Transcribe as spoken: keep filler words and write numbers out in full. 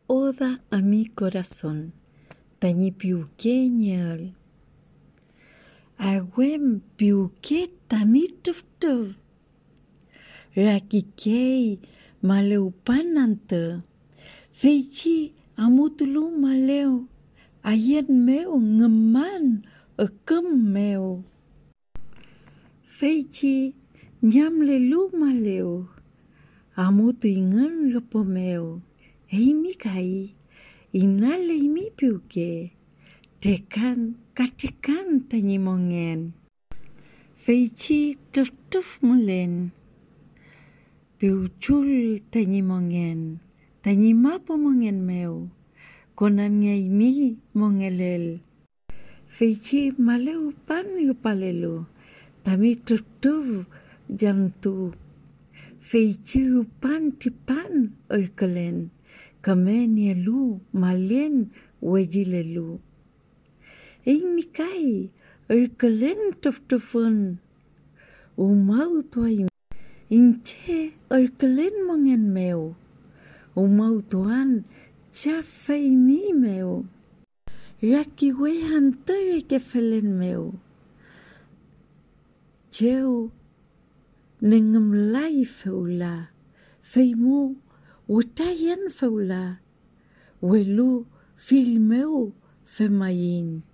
Oda a mi corazón, tañi piuque ñal. Agüem piuque tami tuf tuf. Rakikei maleupanante. Feichi amutulu maleu. Ayen meu ngeman ekem meu. Feichi nyamle lu maleu. Amutu ingen repo meu. Eimi kai. Inale imi piuke. Tekan katekan tanyi mongen. Feichi tuf tuf mulen. Piuchul tanyi mongen. Tanyi mapo mongen meu. Konan ngai mi mongelel. Feichi maleu pan yupalelu. Tami tuf tuf jantu. Feichi rupan tipan erkelen. Kamenia lu malen wejilelu. Eimi kai erkelen tuf tufun. Umau tuai inche erkelen mongen meu. Umau tuan chafai mi meu. Raki wehan tere kefelen meu. Cheu nengem lai feula. Feimu utayan feula. Welu filmeu femayin.